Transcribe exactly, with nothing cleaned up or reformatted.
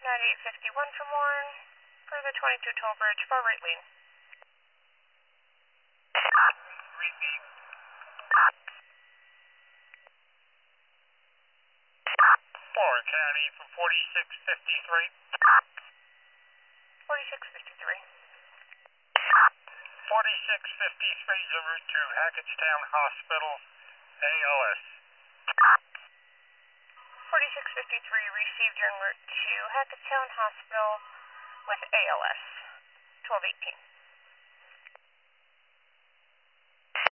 ninety-eight fifty-one from Warren for the twenty-two toll bridge for right lane. Repeat. Warren County from forty-six fifty-three. forty-six fifty-three. forty-six fifty-three is en route to Hackettstown Hospital, A L S. forty-six fifty-three received en route to Hackettstown Hospital with A L S. twelve eighteen.